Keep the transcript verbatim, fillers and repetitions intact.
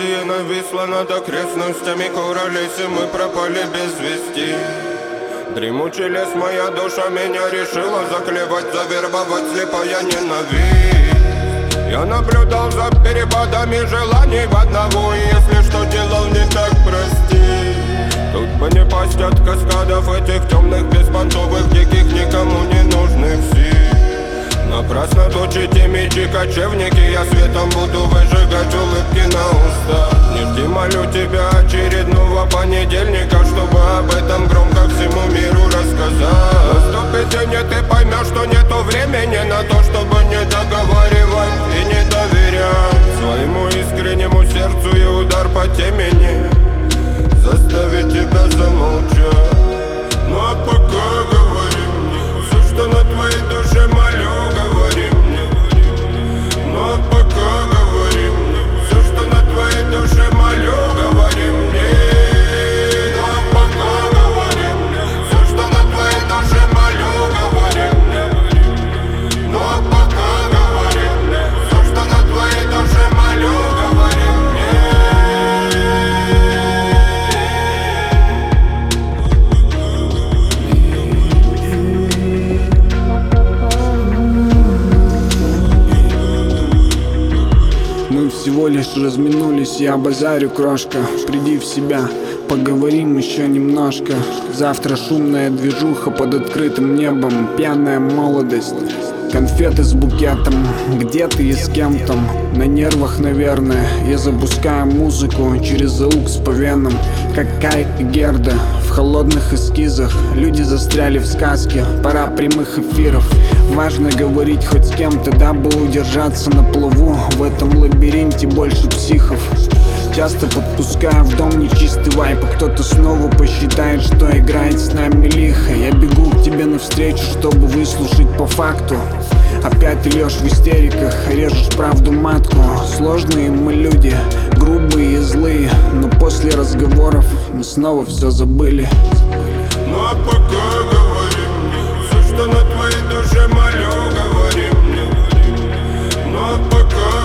Россия нависла над окрестностями Куралиси, мы пропали без вести. Дремучий лес, моя душа меня решила заклевать, завербовать слепая ненависть. Я наблюдал за перепадами желаний в одного, и если что делал не так, прости. Тут бы не пасть от каскадов этих темных, беспонтовых, диких, никому не нужных сил. Напрасно точите мечи, кочевники, я светом буду выжигать улыбки на устах. Не жди, молю тебя, очередного понедельника, чтобы об этом громко всему миру рассказать. Наступит день, и ты поймешь, что нету времени на то, чтобы не договаривать и не доверять своему искреннему сердцу, и удар по темени заставит тебя замолчать. Ну а пока говори мне все, что на твоей душе, молю, говори мне. Ну а пока говори мне все, что на твоей душе, молю, говори мне. Ну а пока говори мне все, что на твоей душе, молю, говори мне. Ну а пока говори мне все, что на твоей душе, молю, говори мне. Мы всего лишь разминулись, я базарю, крошка. Приди в себя, поговорим еще немножко. Завтра шумная движуха под открытым небом, пьяная молодость, конфеты с букетом. Где ты и с кем там? На нервах, наверное. Я запускаю музыку через аукс по венам, как Кай и Герда в холодных эскизах. Люди застряли в сказке, пора прямых эфиров. Важно говорить хоть с кем-то, дабы удержаться на плаву. В этом лабиринте больше психов. Часто подпускаю в дом нечистый вайп, а кто-то снова посчитает, что играет с нами лихо. Я бегу к тебе навстречу, чтобы выслушать по факту. Опять ты льешь в истериках, режешь правду матку. Сложные мы люди, грубые и злые, но после разговоров мы снова все забыли. Ну а пока говори мне все, что на твоей душе, молю, говори мне. Ну а пока